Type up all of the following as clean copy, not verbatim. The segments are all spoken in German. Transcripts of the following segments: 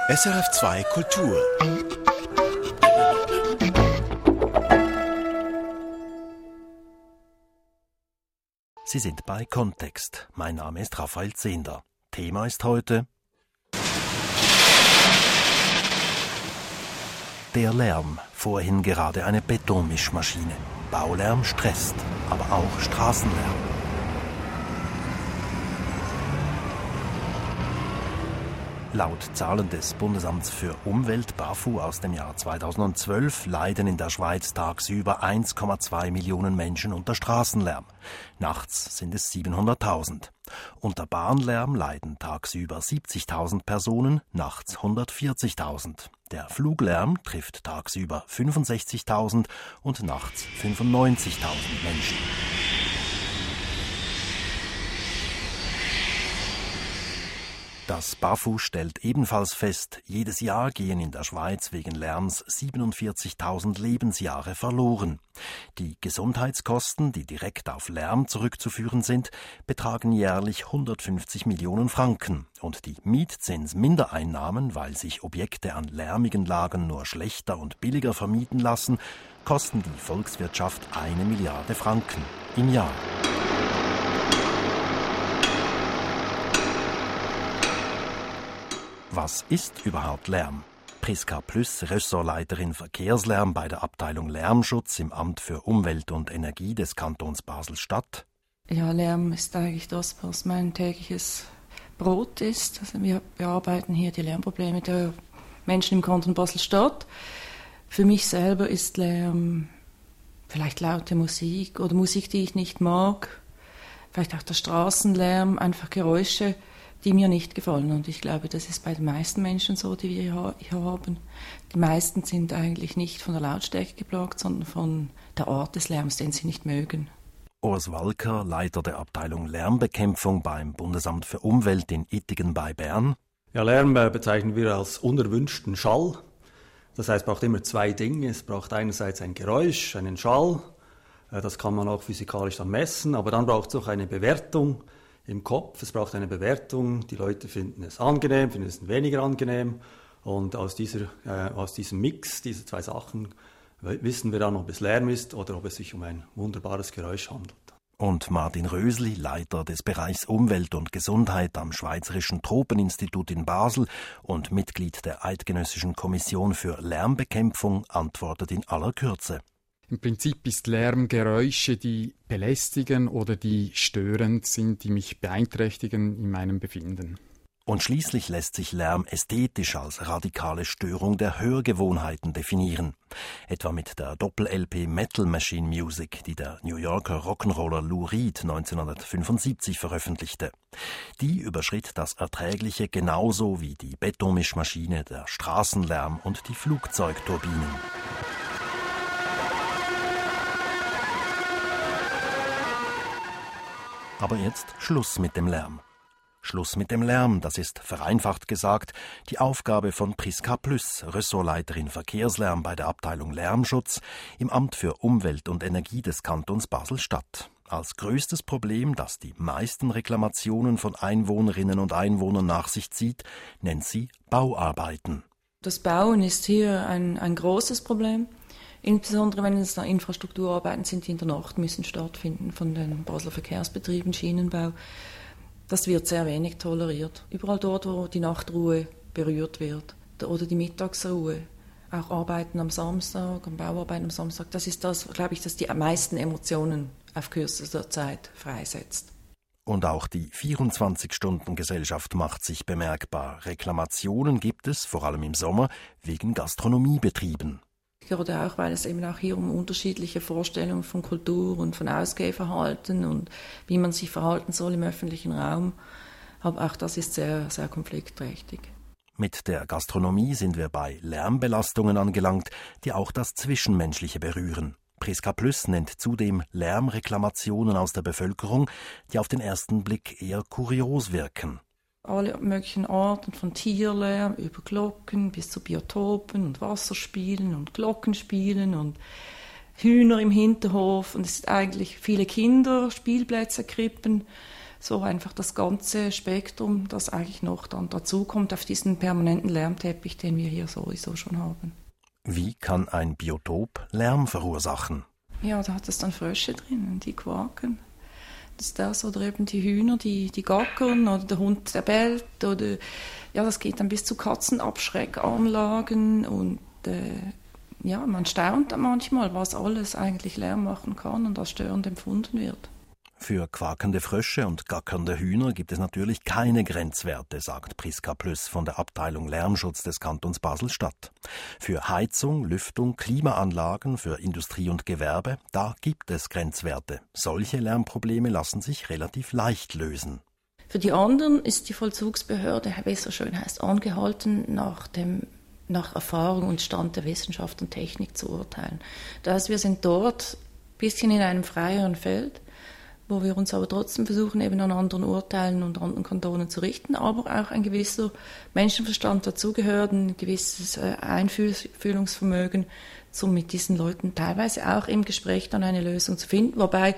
SRF2 Kultur. Sie sind bei Kontext. Mein Name ist Raphael Zehnder. Thema ist heute der Lärm. Vorhin gerade eine Betonmischmaschine. Baulärm stresst, aber auch Straßenlärm. Laut Zahlen des Bundesamts für Umwelt BAFU aus dem Jahr 2012 leiden in der Schweiz tagsüber 1,2 Millionen Menschen unter Straßenlärm. Nachts sind es 700.000. Unter Bahnlärm leiden tagsüber 70.000 Personen, nachts 140.000. Der Fluglärm trifft tagsüber 65.000 und nachts 95.000 Menschen. Das BAFU stellt ebenfalls fest, jedes Jahr gehen in der Schweiz wegen Lärms 47.000 Lebensjahre verloren. Die Gesundheitskosten, die direkt auf Lärm zurückzuführen sind, betragen jährlich 150 Millionen Franken. Und die Mietzinsmindereinnahmen, weil sich Objekte an lärmigen Lagen nur schlechter und billiger vermieten lassen, kosten die Volkswirtschaft 1 Milliarde Franken im Jahr. Was ist überhaupt Lärm? Priska Plüss, Ressortleiterin Verkehrslärm bei der Abteilung Lärmschutz im Amt für Umwelt und Energie des Kantons Basel-Stadt. Ja, Lärm ist eigentlich das, was mein tägliches Brot ist. Also wir bearbeiten hier die Lärmprobleme der Menschen im Kanton Basel-Stadt. Für mich selber ist Lärm vielleicht laute Musik oder Musik, die ich nicht mag. Vielleicht auch der Straßenlärm, einfach Geräusche, die mir nicht gefallen. Und ich glaube, das ist bei den meisten Menschen so, die wir hier haben. Die meisten sind eigentlich nicht von der Lautstärke geplagt, sondern von der Art des Lärms, den sie nicht mögen. Urs Walker, Leiter der Abteilung Lärmbekämpfung beim Bundesamt für Umwelt in Ittigen bei Bern. Ja, Lärm bezeichnen wir als unerwünschten Schall. Das heißt, es braucht immer zwei Dinge. Es braucht einerseits ein Geräusch, einen Schall. Das kann man auch physikalisch dann messen. Aber dann braucht es auch eine Bewertung im Kopf. Es braucht eine Bewertung. Die Leute finden es angenehm, finden es weniger angenehm. Und aus diesem Mix, diese zwei Sachen, wissen wir dann, ob es Lärm ist oder ob es sich um ein wunderbares Geräusch handelt. Und Martin Rösli, Leiter des Bereichs Umwelt und Gesundheit am Schweizerischen Tropeninstitut in Basel und Mitglied der Eidgenössischen Kommission für Lärmbekämpfung, antwortet in aller Kürze. Im Prinzip ist Lärm Geräusche, die belästigen oder die störend sind, die mich beeinträchtigen in meinem Befinden. Und schließlich lässt sich Lärm ästhetisch als radikale Störung der Hörgewohnheiten definieren. Etwa mit der Doppel-LP Metal Machine Music, die der New Yorker Rock'n'Roller Lou Reed 1975 veröffentlichte. Die überschritt das Erträgliche genauso wie die Betonmischmaschine, der Straßenlärm und die Flugzeugturbinen. Aber jetzt Schluss mit dem Lärm. Schluss mit dem Lärm, das ist vereinfacht gesagt die Aufgabe von Priska Plüss, Ressortleiterin Verkehrslärm bei der Abteilung Lärmschutz im Amt für Umwelt und Energie des Kantons Basel-Stadt. Als größtes Problem, das die meisten Reklamationen von Einwohnerinnen und Einwohnern nach sich zieht, nennt sie Bauarbeiten. Das Bauen ist hier ein großes Problem. Insbesondere wenn es Infrastrukturarbeiten sind, die in der Nacht müssen stattfinden von den Basler Verkehrsbetrieben, Schienenbau. Das wird sehr wenig toleriert. Überall dort, wo die Nachtruhe berührt wird oder die Mittagsruhe, auch Arbeiten am Samstag, Bauarbeiten am Samstag, das ist das, glaube ich, das die meisten Emotionen auf kürzester Zeit freisetzt. Und auch die 24-Stunden-Gesellschaft macht sich bemerkbar. Reklamationen gibt es, vor allem im Sommer, wegen Gastronomiebetrieben. Oder auch, weil es eben auch hier um unterschiedliche Vorstellungen von Kultur und von Ausgehverhalten und wie man sich verhalten soll im öffentlichen Raum. Aber auch das ist sehr, sehr konfliktträchtig. Mit der Gastronomie sind wir bei Lärmbelastungen angelangt, die auch das Zwischenmenschliche berühren. Priska Plüss nennt zudem Lärmreklamationen aus der Bevölkerung, die auf den ersten Blick eher kurios wirken. Alle möglichen Arten von Tierlärm, über Glocken bis zu Biotopen und Wasserspielen und Glockenspielen und Hühner im Hinterhof. Und es sind eigentlich viele Kinder, Spielplätze, Krippen, So einfach das ganze Spektrum, das eigentlich noch dann dazukommt auf diesen permanenten Lärmteppich, den wir hier sowieso schon haben. Wie kann ein Biotop Lärm verursachen? Ja, da hat es dann Frösche drinnen, die quaken. Das ist das, oder eben die Hühner, die gackern, oder der Hund, der bellt, oder ja, das geht dann bis zu Katzenabschreckanlagen und ja, man staunt dann manchmal, was alles eigentlich Lärm machen kann und als störend empfunden wird. Für quakende Frösche und gackernde Hühner gibt es natürlich keine Grenzwerte, sagt Priska Plüss von der Abteilung Lärmschutz des Kantons Basel-Stadt. Für Heizung, Lüftung, Klimaanlagen, für Industrie und Gewerbe, da gibt es Grenzwerte. Solche Lärmprobleme lassen sich relativ leicht lösen. Für die anderen ist die Vollzugsbehörde, wie es so schön heißt, angehalten, nach Erfahrung und Stand der Wissenschaft und Technik zu urteilen. Das heißt, wir sind dort ein bisschen in einem freieren Feld, wo wir uns aber trotzdem versuchen, eben an anderen Urteilen und anderen Kantonen zu richten, aber auch ein gewisser Menschenverstand dazugehört, ein gewisses Einfühlungsvermögen, um mit diesen Leuten teilweise auch im Gespräch dann eine Lösung zu finden, wobei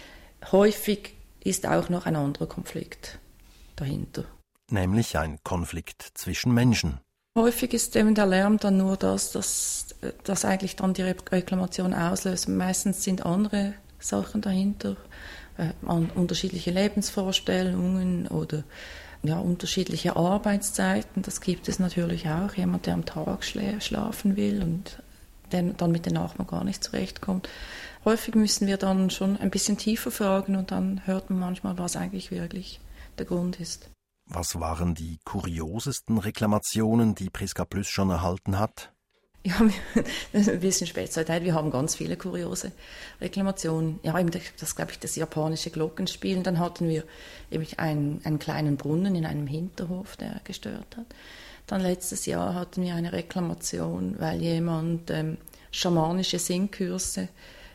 häufig ist auch noch ein anderer Konflikt dahinter. Nämlich ein Konflikt zwischen Menschen. Häufig ist eben der Lärm dann nur das eigentlich dann die Reklamation auslöst. Meistens sind andere Sachen dahinter, unterschiedliche Lebensvorstellungen oder ja, unterschiedliche Arbeitszeiten. Das gibt es natürlich auch. Jemand, der am Tag schlafen will und dann mit den Nachbarn gar nicht zurechtkommt. Häufig müssen wir dann schon ein bisschen tiefer fragen und dann hört man manchmal, was eigentlich wirklich der Grund ist. Was waren die kuriosesten Reklamationen, die Priska Plüss schon erhalten hat? Ja, ein bisschen Spätzeit. Wir haben ganz viele kuriose Reklamationen. Ja, das glaube ich, das japanische Glockenspielen. Dann hatten wir eben einen kleinen Brunnen in einem Hinterhof, der gestört hat. Dann letztes Jahr hatten wir eine Reklamation, weil jemand schamanische Singkurse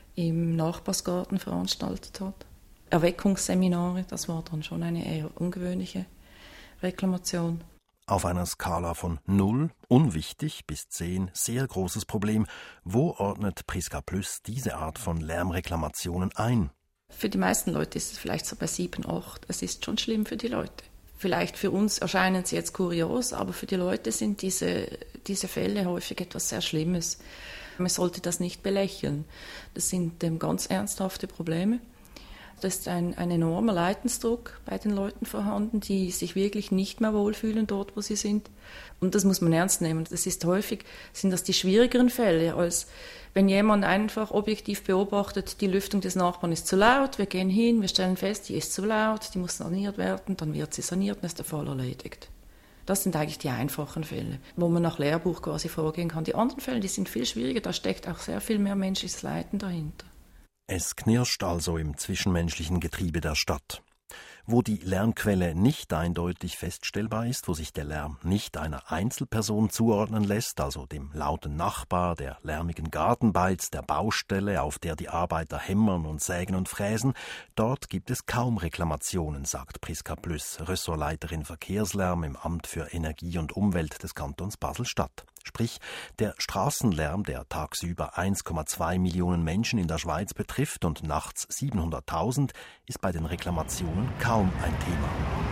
im Nachbarsgarten veranstaltet hat. Erweckungsseminare, das war dann schon eine eher ungewöhnliche Reklamation. Auf einer Skala von 0, unwichtig, bis 10, sehr großes Problem. Wo ordnet Priska Plüss diese Art von Lärmreklamationen ein? Für die meisten Leute ist es vielleicht so bei 7, 8. Es ist schon schlimm für die Leute. Vielleicht für uns erscheinen sie jetzt kurios, aber für die Leute sind diese Fälle häufig etwas sehr Schlimmes. Man sollte das nicht belächeln. Das sind ganz ernsthafte Probleme. Da ist ein enormer Leidensdruck bei den Leuten vorhanden, die sich wirklich nicht mehr wohlfühlen dort, wo sie sind. Und das muss man ernst nehmen. Das ist häufig, sind das die schwierigeren Fälle, als wenn jemand einfach objektiv beobachtet, die Lüftung des Nachbarn ist zu laut, wir gehen hin, wir stellen fest, die ist zu laut, die muss saniert werden, dann wird sie saniert und ist der Fall erledigt. Das sind eigentlich die einfachen Fälle, wo man nach Lehrbuch quasi vorgehen kann. Die anderen Fälle, die sind viel schwieriger, da steckt auch sehr viel mehr menschliches Leiden dahinter. Es knirscht also im zwischenmenschlichen Getriebe der Stadt. Wo die Lärmquelle nicht eindeutig feststellbar ist, wo sich der Lärm nicht einer Einzelperson zuordnen lässt, also dem lauten Nachbar, der lärmigen Gartenbeiz, der Baustelle, auf der die Arbeiter hämmern und sägen und fräsen, dort gibt es kaum Reklamationen, sagt Priska Plüss, Ressortleiterin Verkehrslärm im Amt für Energie und Umwelt des Kantons Basel-Stadt. Sprich, der Straßenlärm, der tagsüber 1,2 Millionen Menschen in der Schweiz betrifft und nachts 700.000, ist bei den Reklamationen kaum ein Thema.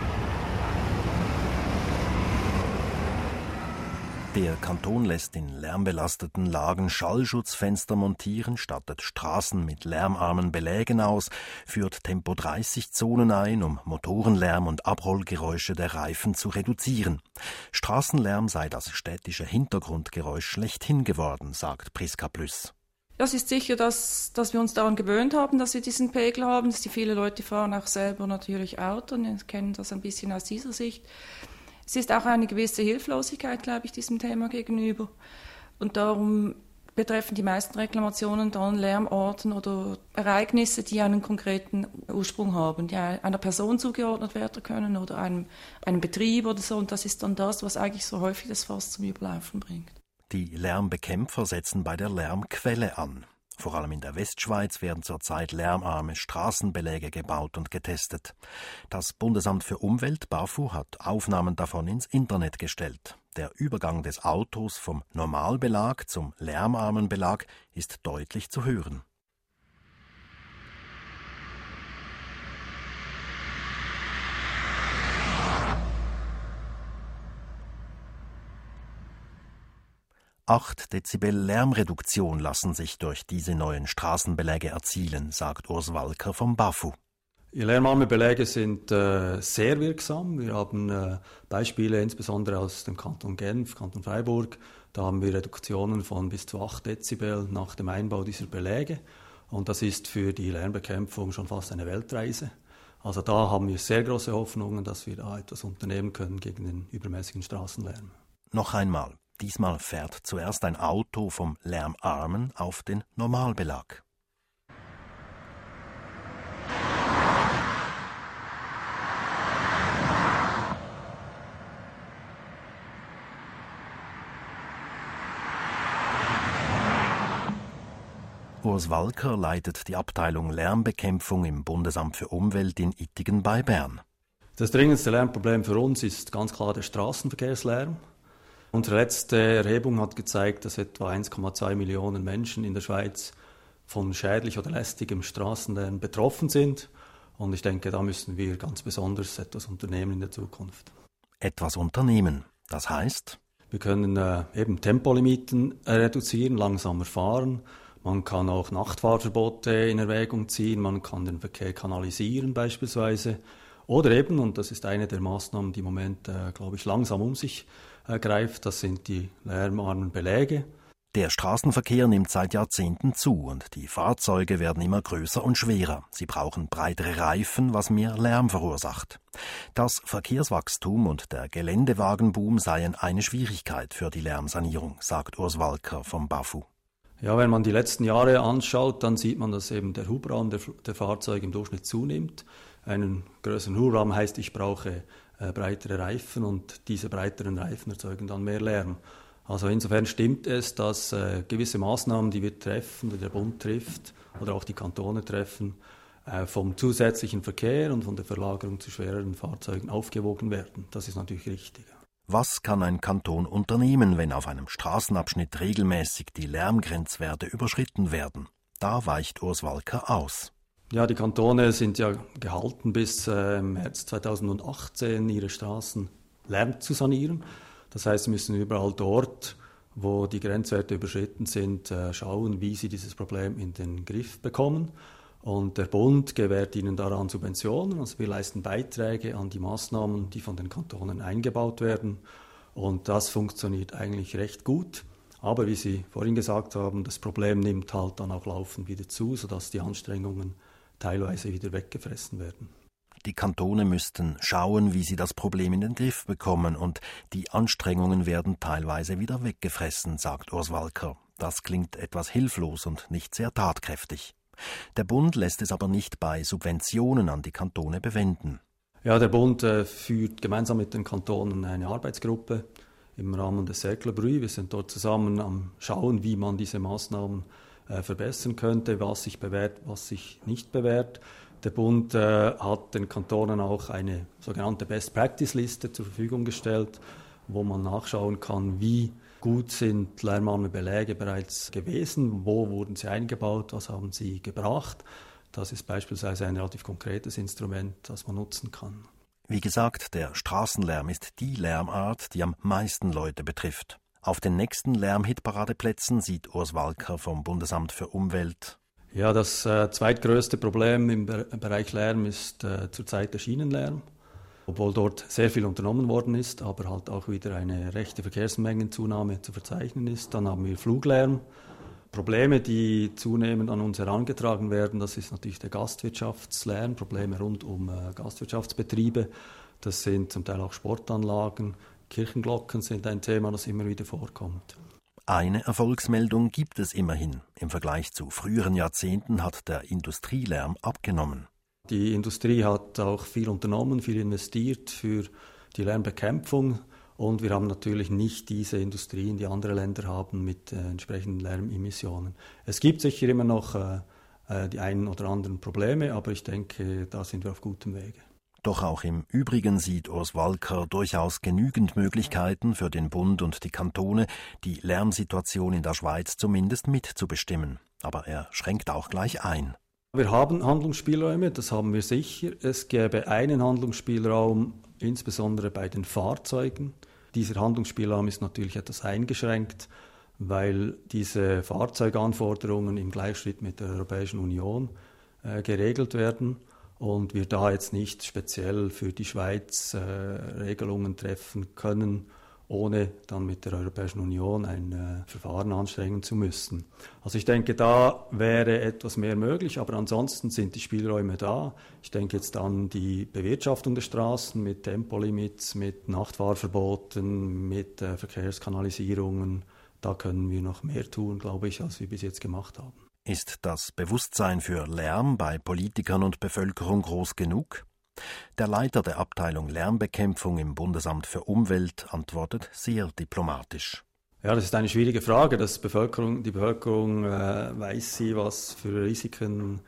Der Kanton lässt in lärmbelasteten Lagen Schallschutzfenster montieren, stattet Straßen mit lärmarmen Belägen aus, führt Tempo-30-Zonen ein, um Motorenlärm und Abrollgeräusche der Reifen zu reduzieren. Straßenlärm sei das städtische Hintergrundgeräusch schlechthin geworden, sagt Priska Plüss. Das ist sicher, dass wir uns daran gewöhnt haben, dass wir diesen Pegel haben. Dass die viele Leute fahren auch selber natürlich Auto und kennen das ein bisschen aus dieser Sicht. Es ist auch eine gewisse Hilflosigkeit, glaube ich, diesem Thema gegenüber. Und darum betreffen die meisten Reklamationen dann Lärmorten oder Ereignisse, die einen konkreten Ursprung haben, die einer Person zugeordnet werden können oder einem Betrieb oder so. Und das ist dann das, was eigentlich so häufig das Fass zum Überlaufen bringt. Die Lärmbekämpfer setzen bei der Lärmquelle an. Vor allem in der Westschweiz werden zurzeit lärmarme Straßenbeläge gebaut und getestet. Das Bundesamt für Umwelt, BAFU, hat Aufnahmen davon ins Internet gestellt. Der Übergang des Autos vom Normalbelag zum lärmarmen Belag ist deutlich zu hören. 8 Dezibel Lärmreduktion lassen sich durch diese neuen Straßenbeläge erzielen, sagt Urs Walker vom BAFU. Die lärmarme Beläge sind sehr wirksam. Wir haben Beispiele insbesondere aus dem Kanton Genf, Kanton Freiburg. Da haben wir Reduktionen von bis zu 8 Dezibel nach dem Einbau dieser Beläge. Und das ist für die Lärmbekämpfung schon fast eine Weltreise. Also da haben wir sehr große Hoffnungen, dass wir da etwas unternehmen können gegen den übermäßigen Straßenlärm. Noch einmal. Diesmal fährt zuerst ein Auto vom Lärmarmen auf den Normalbelag. Urs Walker leitet die Abteilung Lärmbekämpfung im Bundesamt für Umwelt in Ittigen bei Bern. Das dringendste Lärmproblem für uns ist ganz klar der Straßenverkehrslärm. Unsere letzte Erhebung hat gezeigt, dass etwa 1,2 Millionen Menschen in der Schweiz von schädlich oder lästigem Straßenlärm betroffen sind. Und ich denke, da müssen wir ganz besonders etwas unternehmen in der Zukunft. Etwas unternehmen, das heißt? Wir können eben Tempolimiten reduzieren, langsamer fahren. Man kann auch Nachtfahrverbote in Erwägung ziehen, man kann den Verkehr kanalisieren beispielsweise. Oder eben, und das ist eine der Maßnahmen, die im Moment, glaube ich, langsam um sich greift, das sind die lärmarmen Beläge. Der Straßenverkehr nimmt seit Jahrzehnten zu und die Fahrzeuge werden immer größer und schwerer. Sie brauchen breitere Reifen, was mehr Lärm verursacht. Das Verkehrswachstum und der Geländewagenboom seien eine Schwierigkeit für die Lärmsanierung, sagt Urs Walker vom BAFU. Ja, wenn man die letzten Jahre anschaut, dann sieht man, dass eben der Hubraum der Fahrzeuge im Durchschnitt zunimmt. Einen größeren Hubraum heißt, ich brauche breitere Reifen und diese breiteren Reifen erzeugen dann mehr Lärm. Also insofern stimmt es, dass gewisse Maßnahmen, die wir treffen, die der Bund trifft oder auch die Kantone treffen, vom zusätzlichen Verkehr und von der Verlagerung zu schwereren Fahrzeugen aufgewogen werden. Das ist natürlich richtig. Was kann ein Kanton unternehmen, wenn auf einem Straßenabschnitt regelmäßig die Lärmgrenzwerte überschritten werden? Da weicht Urs Walker aus. Ja, die Kantone sind ja gehalten, bis März 2018 ihre Straßen lärm zu sanieren. Das heißt, sie müssen überall dort, wo die Grenzwerte überschritten sind, schauen, wie sie dieses Problem in den Griff bekommen. Und der Bund gewährt ihnen daran Subventionen. Also wir leisten Beiträge an die Maßnahmen, die von den Kantonen eingebaut werden. Und das funktioniert eigentlich recht gut. Aber wie Sie vorhin gesagt haben, das Problem nimmt halt dann auch laufend wieder zu, sodass die Anstrengungen teilweise wieder weggefressen werden. Die Kantone müssten schauen, wie sie das Problem in den Griff bekommen, und die Anstrengungen werden teilweise wieder weggefressen, sagt Urs Walker. Das klingt etwas hilflos und nicht sehr tatkräftig. Der Bund lässt es aber nicht bei Subventionen an die Kantone bewenden. Ja, der Bund führt gemeinsam mit den Kantonen eine Arbeitsgruppe im Rahmen des Cercle Bruit. Wir sind dort zusammen am Schauen, wie man diese Maßnahmen verbessern könnte, was sich bewährt, was sich nicht bewährt. Der Bund hat den Kantonen auch eine sogenannte Best-Practice-Liste zur Verfügung gestellt, wo man nachschauen kann, wie gut sind lärmarme Beläge bereits gewesen, wo wurden sie eingebaut, was haben sie gebracht. Das ist beispielsweise ein relativ konkretes Instrument, das man nutzen kann. Wie gesagt, der Straßenlärm ist die Lärmart, die am meisten Leute betrifft. Auf den nächsten Lärmhitparadeplätzen sieht Urs Walker vom Bundesamt für Umwelt. Ja, das zweitgrößte Problem im Bereich Lärm ist zurzeit der Schienenlärm. Obwohl dort sehr viel unternommen worden ist, aber halt auch wieder eine rechte Verkehrsmengenzunahme zu verzeichnen ist. Dann haben wir Fluglärm. Probleme, die zunehmend an uns herangetragen werden, das ist natürlich der Gastwirtschaftslärm, Probleme rund um Gastwirtschaftsbetriebe. Das sind zum Teil auch Sportanlagen. Kirchenglocken sind ein Thema, das immer wieder vorkommt. Eine Erfolgsmeldung gibt es immerhin. Im Vergleich zu früheren Jahrzehnten hat der Industrielärm abgenommen. Die Industrie hat auch viel unternommen, viel investiert für die Lärmbekämpfung. Und wir haben natürlich nicht diese Industrien, die andere Länder haben, mit entsprechenden Lärmemissionen. Es gibt sicher immer noch die einen oder anderen Probleme, aber ich denke, da sind wir auf gutem Wege. Doch auch im Übrigen sieht Urs Walker durchaus genügend Möglichkeiten für den Bund und die Kantone, die Lärmsituation in der Schweiz zumindest mitzubestimmen. Aber er schränkt auch gleich ein. Wir haben Handlungsspielräume, das haben wir sicher. Es gäbe einen Handlungsspielraum, insbesondere bei den Fahrzeugen. Dieser Handlungsspielraum ist natürlich etwas eingeschränkt, weil diese Fahrzeuganforderungen im Gleichschritt mit der Europäischen Union geregelt werden und wir da jetzt nicht speziell für die Schweiz Regelungen treffen können, ohne dann mit der Europäischen Union ein Verfahren anstrengen zu müssen. Also ich denke, da wäre etwas mehr möglich, aber ansonsten sind die Spielräume da. Ich denke jetzt an die Bewirtschaftung der Straßen mit Tempolimits, mit Nachtfahrverboten, mit Verkehrskanalisierungen. Da können wir noch mehr tun, glaube ich, als wir bis jetzt gemacht haben. Ist das Bewusstsein für Lärm bei Politikern und Bevölkerung groß genug? Der Leiter der Abteilung Lärmbekämpfung im Bundesamt für Umwelt antwortet sehr diplomatisch. Ja, das ist eine schwierige Frage. Die Bevölkerung weiß sie, was für Risiken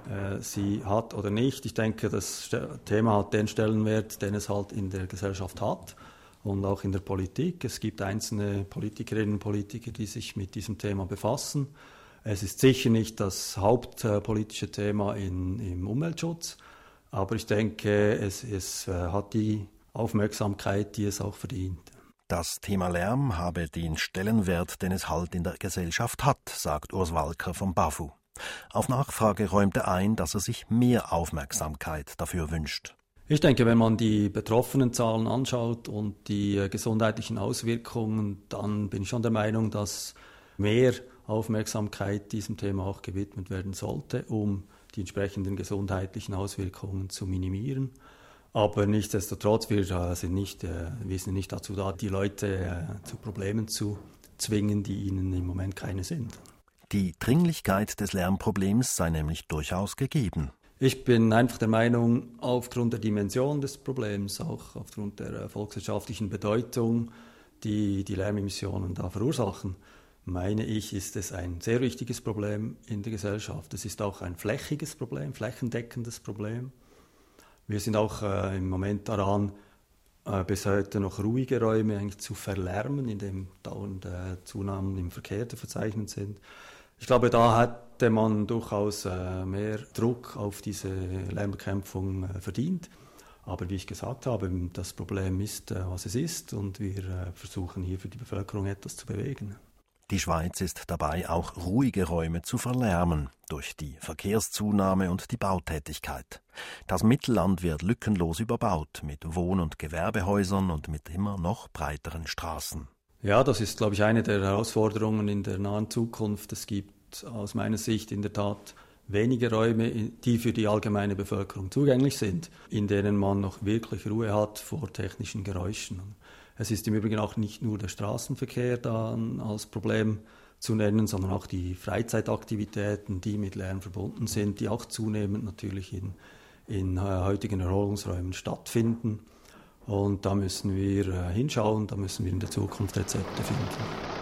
sie hat oder nicht. Ich denke, das Thema hat den Stellenwert, den es halt in der Gesellschaft hat und auch in der Politik. Es gibt einzelne Politikerinnen und Politiker, die sich mit diesem Thema befassen. Es ist sicher nicht das hauptpolitische Thema im Umweltschutz. Aber ich denke, es hat die Aufmerksamkeit, die es auch verdient. Das Thema Lärm habe den Stellenwert, den es halt in der Gesellschaft hat, sagt Urs Walker vom BAFU. Auf Nachfrage räumt er ein, dass er sich mehr Aufmerksamkeit dafür wünscht. Ich denke, wenn man die betroffenen Zahlen anschaut und die gesundheitlichen Auswirkungen, dann bin ich schon der Meinung, dass mehr Aufmerksamkeit diesem Thema auch gewidmet werden sollte, um die entsprechenden gesundheitlichen Auswirkungen zu minimieren. Aber nichtsdestotrotz, wir sind nicht dazu da, die Leute zu Problemen zu zwingen, die ihnen im Moment keine sind. Die Dringlichkeit des Lärmproblems sei nämlich durchaus gegeben. Ich bin einfach der Meinung, aufgrund der Dimension des Problems, auch aufgrund der volkswirtschaftlichen Bedeutung, die Lärmemissionen da verursachen, meine ich, ist es ein sehr wichtiges Problem in der Gesellschaft. Es ist auch ein flächiges Problem, flächendeckendes Problem. Wir sind auch im Moment daran, bis heute noch ruhige Räume eigentlich zu verlärmen, indem dauernd Zunahmen im Verkehr zu verzeichnen sind. Ich glaube, da hätte man durchaus mehr Druck auf diese Lärmbekämpfung verdient. Aber wie ich gesagt habe, das Problem ist, was es ist, und wir versuchen hier für die Bevölkerung etwas zu bewegen. Die Schweiz ist dabei, auch ruhige Räume zu verlärmen, durch die Verkehrszunahme und die Bautätigkeit. Das Mittelland wird lückenlos überbaut, mit Wohn- und Gewerbehäusern und mit immer noch breiteren Straßen. Ja, das ist, glaube ich, eine der Herausforderungen in der nahen Zukunft. Es gibt aus meiner Sicht in der Tat wenige Räume, die für die allgemeine Bevölkerung zugänglich sind, in denen man noch wirklich Ruhe hat vor technischen Geräuschen. Es ist im Übrigen auch nicht nur der Straßenverkehr da als Problem zu nennen, sondern auch die Freizeitaktivitäten, die mit Lärm verbunden sind, die auch zunehmend natürlich in heutigen Erholungsräumen stattfinden. Und da müssen wir hinschauen, da müssen wir in der Zukunft Rezepte finden.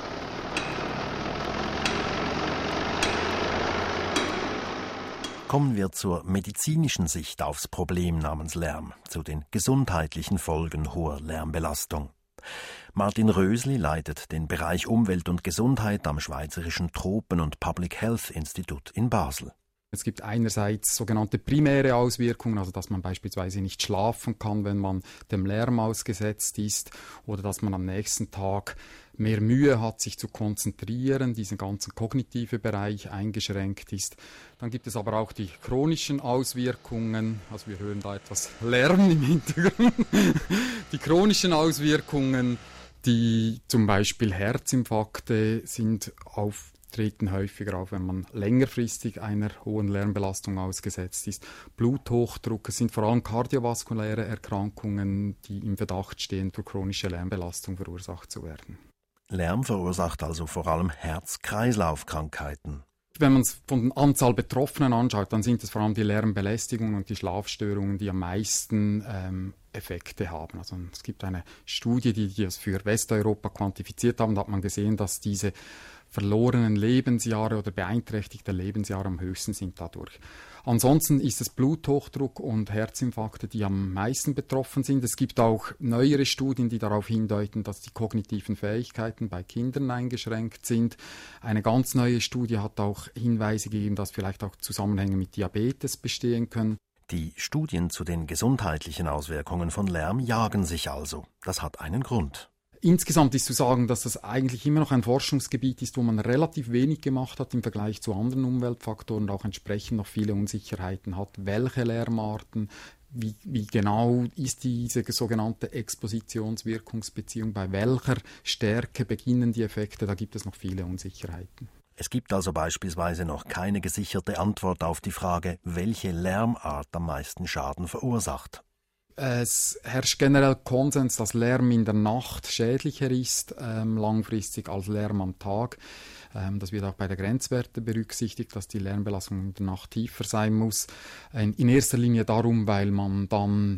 Kommen wir zur medizinischen Sicht aufs Problem namens Lärm, zu den gesundheitlichen Folgen hoher Lärmbelastung. Martin Rösli leitet den Bereich Umwelt und Gesundheit am Schweizerischen Tropen- und Public Health Institut in Basel. Es gibt einerseits sogenannte primäre Auswirkungen, also dass man beispielsweise nicht schlafen kann, wenn man dem Lärm ausgesetzt ist, oder dass man am nächsten Tag mehr Mühe hat, sich zu konzentrieren, diesen ganzen kognitive Bereich eingeschränkt ist. Dann gibt es aber auch die chronischen Auswirkungen, also wir hören da etwas Lärm im Hintergrund, die chronischen Auswirkungen, die zum Beispiel Herzinfarkte treten häufiger auf, wenn man längerfristig einer hohen Lärmbelastung ausgesetzt ist. Bluthochdruck, es sind vor allem kardiovaskuläre Erkrankungen, die im Verdacht stehen, durch chronische Lärmbelastung verursacht zu werden. Lärm verursacht also vor allem Herz-Kreislauf-Krankheiten. Wenn man es von der Anzahl Betroffenen anschaut, dann sind es vor allem die Lärmbelästigungen und die Schlafstörungen, die am meisten Effekte haben. Also es gibt eine Studie, die das für Westeuropa quantifiziert haben. Da hat man gesehen, dass diese verlorenen Lebensjahre oder beeinträchtigte Lebensjahre am höchsten sind dadurch. Ansonsten ist es Bluthochdruck und Herzinfarkte, die am meisten betroffen sind. Es gibt auch neuere Studien, die darauf hindeuten, dass die kognitiven Fähigkeiten bei Kindern eingeschränkt sind. Eine ganz neue Studie hat auch Hinweise gegeben, dass vielleicht auch Zusammenhänge mit Diabetes bestehen können. Die Studien zu den gesundheitlichen Auswirkungen von Lärm jagen sich also. Das hat einen Grund. Insgesamt ist zu sagen, dass das eigentlich immer noch ein Forschungsgebiet ist, wo man relativ wenig gemacht hat im Vergleich zu anderen Umweltfaktoren und auch entsprechend noch viele Unsicherheiten hat. Welche Lärmarten, wie genau ist diese sogenannte Expositionswirkungsbeziehung, bei welcher Stärke beginnen die Effekte, da gibt es noch viele Unsicherheiten. Es gibt also beispielsweise noch keine gesicherte Antwort auf die Frage, welche Lärmart am meisten Schaden verursacht. Es herrscht generell Konsens, dass Lärm in der Nacht schädlicher ist, langfristig als Lärm am Tag. Das wird auch bei den Grenzwerten berücksichtigt, dass die Lärmbelastung in der Nacht tiefer sein muss. In erster Linie darum, weil man dann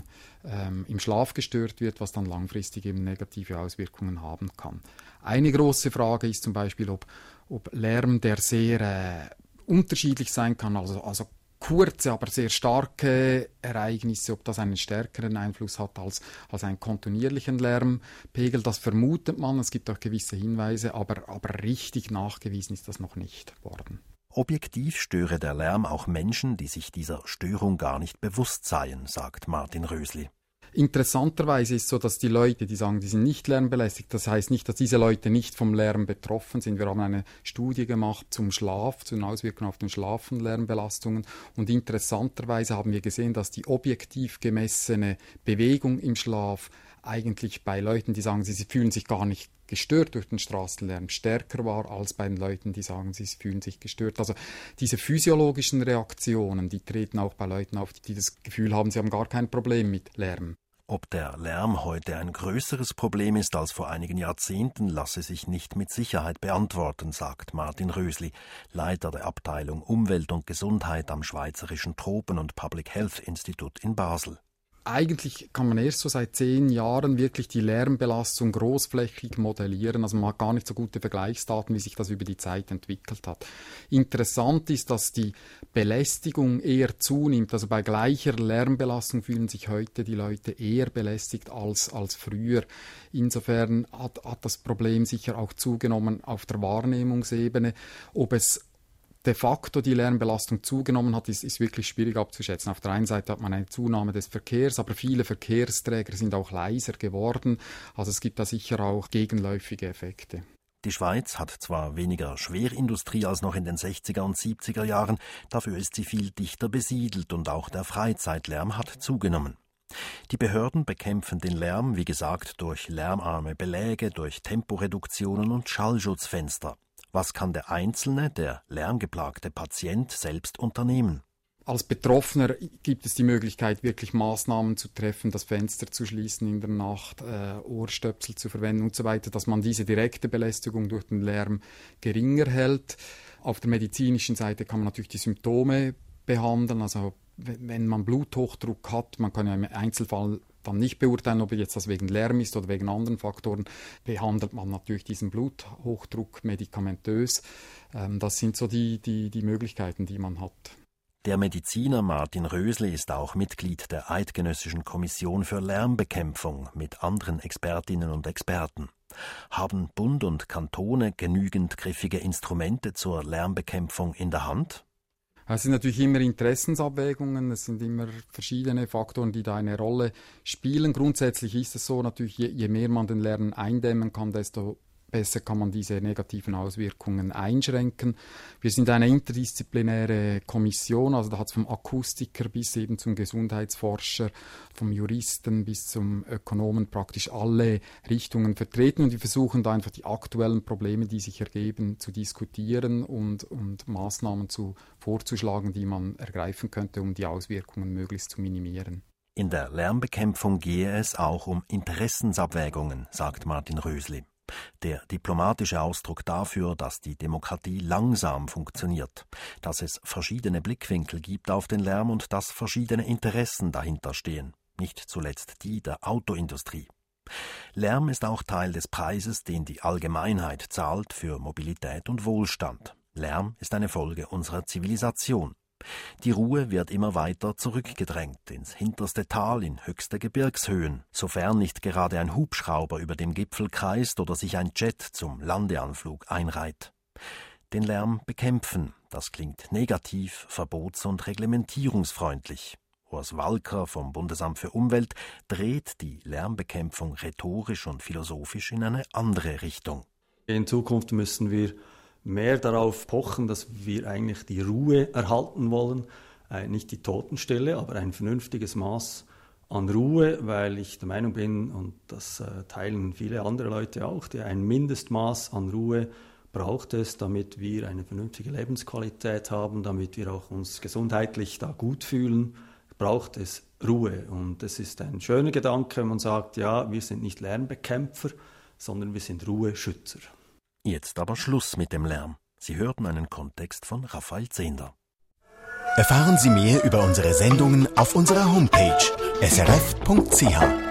im Schlaf gestört wird, was dann langfristig eben negative Auswirkungen haben kann. Eine große Frage ist zum Beispiel, ob Lärm, der sehr unterschiedlich sein kann, also kurze, aber sehr starke Ereignisse, ob das einen stärkeren Einfluss hat als einen kontinuierlichen Lärmpegel. Das vermutet man, es gibt auch gewisse Hinweise, aber richtig nachgewiesen ist das noch nicht worden. Objektiv störe der Lärm auch Menschen, die sich dieser Störung gar nicht bewusst seien, sagt Martin Rösli. Interessanterweise ist es so, dass die Leute, die sagen, die sind nicht lärmbelästigt, das heißt nicht, dass diese Leute nicht vom Lärm betroffen sind. Wir haben eine Studie gemacht zum Schlaf, zu den Auswirkungen auf den Schlaf von Lärmbelastungen und interessanterweise haben wir gesehen, dass die objektiv gemessene Bewegung im Schlaf eigentlich bei Leuten, die sagen, sie fühlen sich gar nicht gestört durch den Straßenlärm, stärker war als bei den Leuten, die sagen, sie fühlen sich gestört. Also diese physiologischen Reaktionen, die treten auch bei Leuten auf, die das Gefühl haben, sie haben gar kein Problem mit Lärm. Ob der Lärm heute ein größeres Problem ist als vor einigen Jahrzehnten, lasse sich nicht mit Sicherheit beantworten, sagt Martin Rösli, Leiter der Abteilung Umwelt und Gesundheit am Schweizerischen Tropen- und Public Health Institut in Basel. Eigentlich kann man erst so seit 10 Jahren wirklich die Lärmbelastung großflächig modellieren. Also man hat gar nicht so gute Vergleichsdaten, wie sich das über die Zeit entwickelt hat. Interessant ist, dass die Belästigung eher zunimmt. Also bei gleicher Lärmbelastung fühlen sich heute die Leute eher belästigt als früher. Insofern hat das Problem sicher auch zugenommen auf der Wahrnehmungsebene. Ob es de facto die Lärmbelastung zugenommen hat, ist wirklich schwierig abzuschätzen. Auf der einen Seite hat man eine Zunahme des Verkehrs, aber viele Verkehrsträger sind auch leiser geworden. Also es gibt da sicher auch gegenläufige Effekte. Die Schweiz hat zwar weniger Schwerindustrie als noch in den 60er und 70er Jahren, dafür ist sie viel dichter besiedelt und auch der Freizeitlärm hat zugenommen. Die Behörden bekämpfen den Lärm, wie gesagt, durch lärmarme Beläge, durch Temporeduktionen und Schallschutzfenster. Was kann der Einzelne, der lärmgeplagte Patient, selbst unternehmen? Als Betroffener gibt es die Möglichkeit, wirklich Maßnahmen zu treffen, das Fenster zu schließen in der Nacht, Ohrstöpsel zu verwenden und so weiter, dass man diese direkte Belästigung durch den Lärm geringer hält. Auf der medizinischen Seite kann man natürlich die Symptome behandeln, also wenn man Bluthochdruck hat, man kann ja im Einzelfall dann nicht beurteilen, ob jetzt das wegen Lärm ist oder wegen anderen Faktoren, behandelt man natürlich diesen Bluthochdruck medikamentös. Das sind so die Möglichkeiten, die man hat. Der Mediziner Martin Rösli ist auch Mitglied der Eidgenössischen Kommission für Lärmbekämpfung mit anderen Expertinnen und Experten. Haben Bund und Kantone genügend griffige Instrumente zur Lärmbekämpfung in der Hand? Es sind natürlich immer Interessensabwägungen, es sind immer verschiedene Faktoren, die da eine Rolle spielen. Grundsätzlich ist es so, natürlich, je mehr man den Lärm eindämmen kann, desto besser kann man diese negativen Auswirkungen einschränken. Wir sind eine interdisziplinäre Kommission, also da hat es vom Akustiker bis eben zum Gesundheitsforscher, vom Juristen bis zum Ökonomen praktisch alle Richtungen vertreten und wir versuchen da einfach die aktuellen Probleme, die sich ergeben, zu diskutieren und Maßnahmen vorzuschlagen, die man ergreifen könnte, um die Auswirkungen möglichst zu minimieren. In der Lärmbekämpfung gehe es auch um Interessensabwägungen, sagt Martin Rösli. Der diplomatische Ausdruck dafür, dass die Demokratie langsam funktioniert, dass es verschiedene Blickwinkel gibt auf den Lärm und dass verschiedene Interessen dahinter stehen, nicht zuletzt die der Autoindustrie. Lärm ist auch Teil des Preises, den die Allgemeinheit zahlt für Mobilität und Wohlstand. Lärm ist eine Folge unserer Zivilisation. Die Ruhe wird immer weiter zurückgedrängt ins hinterste Tal in höchste Gebirgshöhen, sofern nicht gerade ein Hubschrauber über dem Gipfel kreist oder sich ein Jet zum Landeanflug einreiht. Den Lärm bekämpfen, das klingt negativ, verbots- und reglementierungsfreundlich. Urs Walker vom Bundesamt für Umwelt dreht die Lärmbekämpfung rhetorisch und philosophisch in eine andere Richtung. In Zukunft müssen wir mehr darauf pochen, dass wir eigentlich die Ruhe erhalten wollen, nicht die Totenstille, aber ein vernünftiges Maß an Ruhe, weil ich der Meinung bin, und das teilen viele andere Leute auch, ein Mindestmaß an Ruhe braucht es, damit wir eine vernünftige Lebensqualität haben, damit wir auch uns gesundheitlich da gut fühlen, braucht es Ruhe. Und es ist ein schöner Gedanke, wenn man sagt, ja, wir sind nicht Lärmbekämpfer, sondern wir sind Ruheschützer. Jetzt aber Schluss mit dem Lärm. Sie hörten einen Kontext von Raphael Zehnder. Erfahren Sie mehr über unsere Sendungen auf unserer Homepage srf.ch.